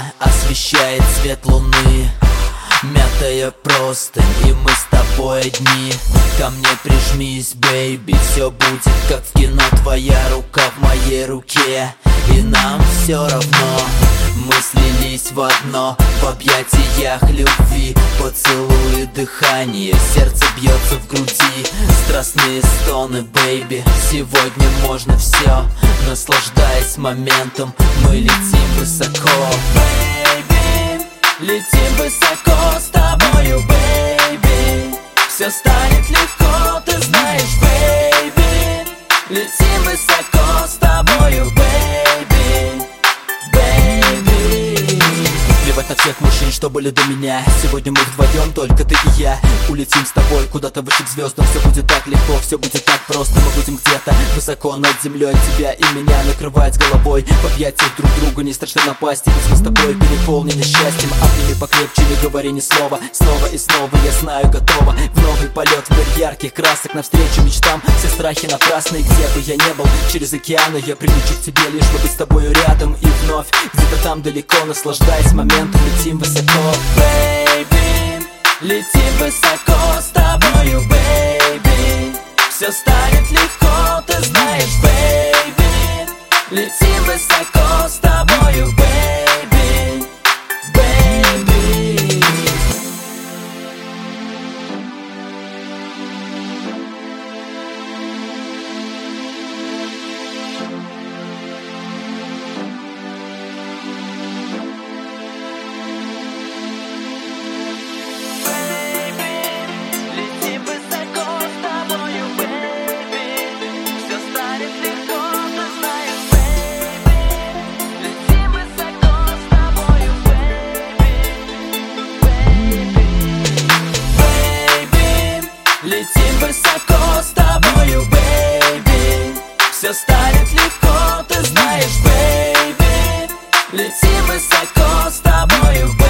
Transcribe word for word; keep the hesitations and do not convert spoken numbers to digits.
освещает свет луны. Мятая простынь, и мы с тобой одни. Ко мне прижмись, бейби, все будет как в кино. Твоя рука в моей руке, и нам все равно. Мы слились в одно, в объятиях любви. Поцелуи, дыхание, сердце бьется в груди. Страстные стоны, бейби, сегодня можно все. Наслаждаясь моментом, мы летим высоко. Бейби, летим высоко с тобою, бейби. Все станет легко, ты знаешь, бейби. Летим высоко с тобою, бейби. Плевать на всех мужчин, что были до меня. Сегодня мы вдвоем, только ты и я. Улетим с тобой куда-то выше к звездам. Все будет так легко, все будет так просто. Мы будем где-то высоко над землей. Тебя и меня накрывать головой. В объятиях друг друга не страшно напасть. Ведь мы с тобой переполнены счастьем. Обними покрепче, не говори ни слова. Снова и снова, я знаю, готова в новый полет, в мир ярких красок. Навстречу мечтам, все страхи напрасны. Где бы я не был, через океаны я прилечу к тебе, лишь бы быть с тобою рядом. И вновь, где-то там далеко, наслаждаясь моментом, летим высоко. Бейби, летим высоко с тобою, бейби. Все станет легко, ты знаешь, бейби. Летим высоко с тобою, бейби. Бейби. Летим высоко с тобою, бейби. Все станет легко, ты знаешь, бейби. Летим высоко с тобою, бейби.